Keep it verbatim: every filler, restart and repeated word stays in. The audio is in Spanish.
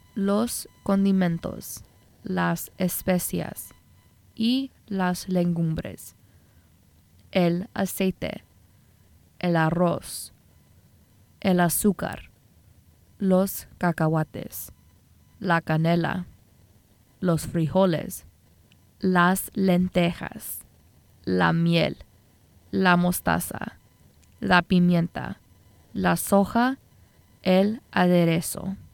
los condimentos, las especias y las legumbres, el aceite, el arroz, el azúcar, los cacahuates, la canela, los frijoles, las lentejas, la miel, la mostaza, la pimienta, la soja, el aderezo.